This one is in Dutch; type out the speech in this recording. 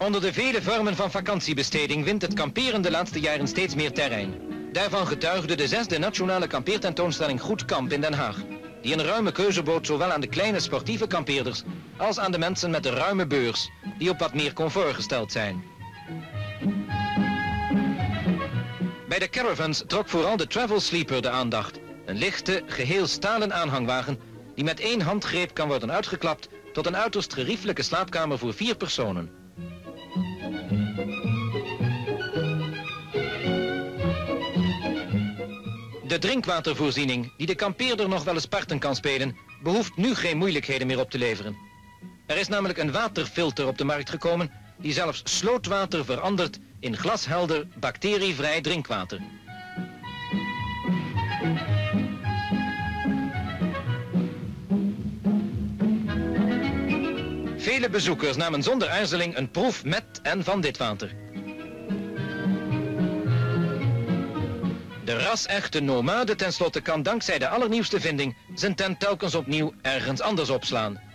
Onder de vele vormen van vakantiebesteding wint het kamperen de laatste jaren steeds meer terrein. Daarvan getuigde de 6e nationale kampeertentoonstelling Goed Kamp in Den Haag, die een ruime keuze bood zowel aan de kleine sportieve kampeerders als aan de mensen met een ruime beurs, die op wat meer comfort gesteld zijn. Bij de caravans trok vooral de Travel Sleeper de aandacht. Een lichte, geheel stalen aanhangwagen die met één handgreep kan worden uitgeklapt tot een uiterst geriefelijke slaapkamer voor 4 personen. De drinkwatervoorziening, die de kampeerder nog wel eens parten kan spelen, behoeft nu geen moeilijkheden meer op te leveren. Er is namelijk een waterfilter op de markt gekomen die zelfs slootwater verandert in glashelder, bacterievrij drinkwater. Vele bezoekers namen zonder aarzeling een proef met en van dit water. De ras-echte nomade tenslotte kan dankzij de allernieuwste vinding zijn tent telkens opnieuw ergens anders opslaan.